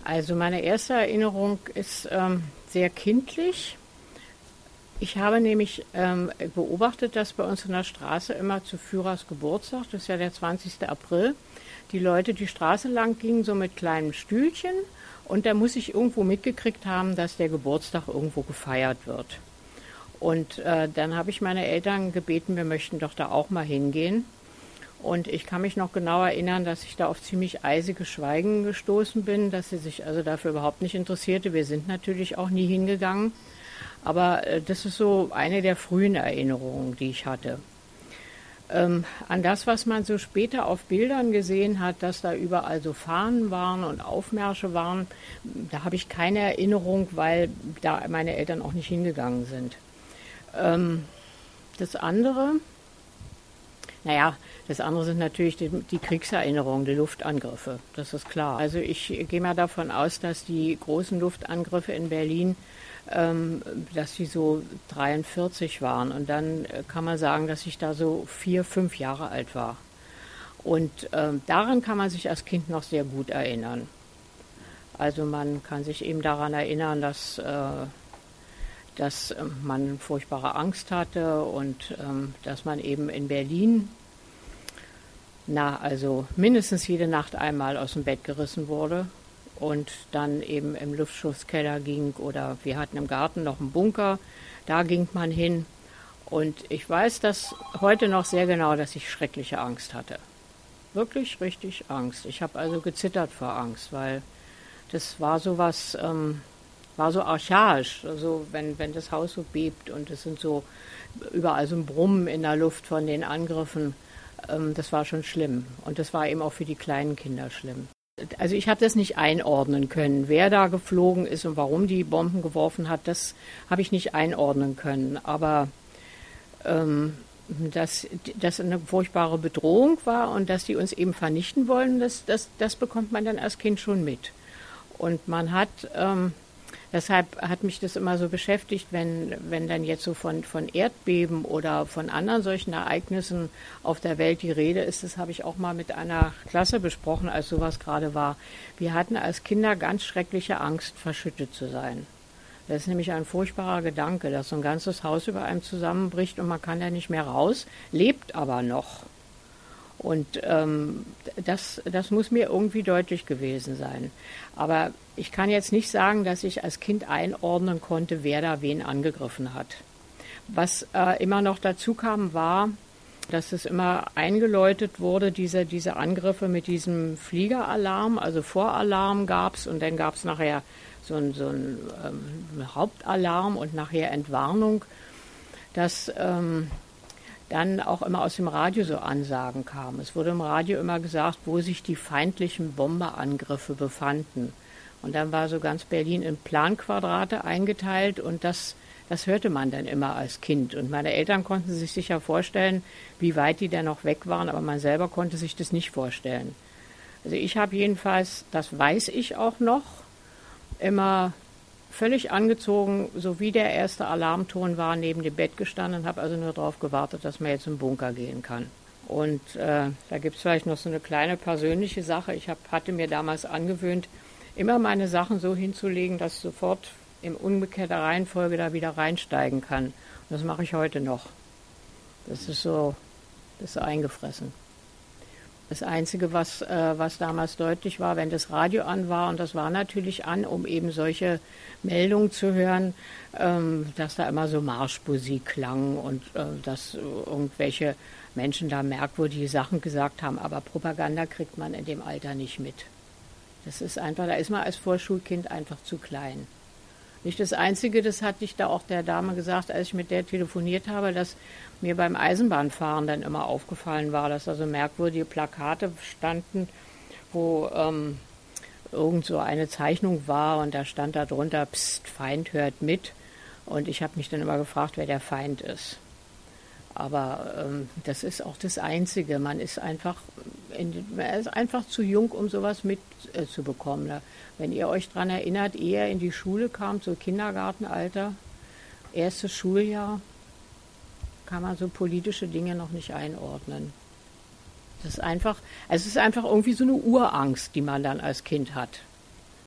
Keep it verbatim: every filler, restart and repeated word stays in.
Also meine erste Erinnerung ist ähm, sehr kindlich. Ich habe nämlich ähm, beobachtet, dass bei uns in der Straße immer zu Führers Geburtstag, das ist ja der zwanzigste April, die Leute die Straße lang gingen, so mit kleinen Stühlchen. Und da muss ich irgendwo mitgekriegt haben, dass der Geburtstag irgendwo gefeiert wird. Und äh, dann habe ich meine Eltern gebeten, wir möchten doch da auch mal hingehen. Und ich kann mich noch genau erinnern, dass ich da auf ziemlich eisiges Schweigen gestoßen bin, dass sie sich also dafür überhaupt nicht interessierte. Wir sind natürlich auch nie hingegangen. Aber äh, das ist so eine der frühen Erinnerungen, die ich hatte. Ähm, an das, was man so später auf Bildern gesehen hat, dass da überall so Fahnen waren und Aufmärsche waren, da habe ich keine Erinnerung, weil da meine Eltern auch nicht hingegangen sind. Ähm, das andere, naja, das andere sind natürlich die, die Kriegserinnerungen, die Luftangriffe, das ist klar. Also ich gehe mal davon aus, dass die großen Luftangriffe in Berlin, ähm, dass die so dreiundvierzig waren. Und dann kann man sagen, dass ich da so vier, fünf Jahre alt war. Und ähm, daran kann man sich als Kind noch sehr gut erinnern. Also man kann sich eben daran erinnern, dass, äh, dass man furchtbare Angst hatte und ähm, dass man eben in Berlin na, also mindestens jede Nacht einmal aus dem Bett gerissen wurde und dann eben im Luftschutzkeller ging oder wir hatten im Garten noch einen Bunker, da ging man hin und ich weiß das heute noch sehr genau, dass ich schreckliche Angst hatte. Wirklich richtig Angst. Ich habe also gezittert vor Angst, weil das war sowas, ähm, war so archaisch, also wenn, wenn das Haus so bebt und es sind so überall so ein Brummen in der Luft von den Angriffen. Das war schon schlimm und das war eben auch für die kleinen Kinder schlimm. Also ich habe das nicht einordnen können, wer da geflogen ist und warum die Bomben geworfen hat, das habe ich nicht einordnen können. Aber ähm, dass das eine furchtbare Bedrohung war und dass die uns eben vernichten wollen, das, das, das bekommt man dann als Kind schon mit. Und man hat... Ähm, Deshalb hat mich das immer so beschäftigt, wenn, wenn dann jetzt so von, von Erdbeben oder von anderen solchen Ereignissen auf der Welt die Rede ist. Das habe ich auch mal mit einer Klasse besprochen, als sowas gerade war. Wir hatten als Kinder ganz schreckliche Angst, verschüttet zu sein. Das ist nämlich ein furchtbarer Gedanke, dass so ein ganzes Haus über einem zusammenbricht und man kann da nicht mehr raus, lebt aber noch. Und ähm, das, das muss mir irgendwie deutlich gewesen sein. Aber ich kann jetzt nicht sagen, dass ich als Kind einordnen konnte, wer da wen angegriffen hat. Was äh, immer noch dazu kam, war, dass es immer eingeläutet wurde, diese, diese Angriffe mit diesem Fliegeralarm, also Voralarm gab es und dann gab es nachher so einen so ein, ähm, Hauptalarm und nachher Entwarnung, dass... Ähm, dann auch immer aus dem Radio so Ansagen kamen. Es wurde im Radio immer gesagt, wo sich die feindlichen Bomberangriffe befanden. Und dann war so ganz Berlin in Planquadrate eingeteilt und das, das hörte man dann immer als Kind. Und meine Eltern konnten sich sicher vorstellen, wie weit die dann noch weg waren, aber man selber konnte sich das nicht vorstellen. Also ich habe jedenfalls, das weiß ich auch noch, immer völlig angezogen, so wie der erste Alarmton war, neben dem Bett gestanden und habe also nur darauf gewartet, dass man jetzt im Bunker gehen kann. Und äh, da gibt es vielleicht noch so eine kleine persönliche Sache. Ich hab, hatte mir damals angewöhnt, immer meine Sachen so hinzulegen, dass ich sofort in umgekehrter Reihenfolge da wieder reinsteigen kann. Und das mache ich heute noch. Das ist so, das ist so eingefressen. Das Einzige, was, äh, was damals deutlich war, wenn das Radio an war, und das war natürlich an, um eben solche Meldungen zu hören, ähm, dass da immer so Marschmusik klang und äh, dass irgendwelche Menschen da merkwürdige Sachen gesagt haben. Aber Propaganda kriegt man in dem Alter nicht mit. Das ist einfach, da ist man als Vorschulkind einfach zu klein. Nicht das Einzige, das hatte ich da auch der Dame gesagt, als ich mit der telefoniert habe, dass mir beim Eisenbahnfahren dann immer aufgefallen war, dass da so merkwürdige Plakate standen, wo ähm, irgend so eine Zeichnung war und da stand da drunter, Psst, Feind hört mit. Und ich habe mich dann immer gefragt, wer der Feind ist. Aber ähm, das ist auch das Einzige. Man ist einfach, in, man ist einfach zu jung, um sowas mitzubekommen. Äh, Wenn ihr euch daran erinnert, ehe ihr in die Schule kam, so Kindergartenalter, erstes Schuljahr, kann man so politische Dinge noch nicht einordnen. Das ist einfach, also es ist einfach irgendwie so eine Urangst, die man dann als Kind hat.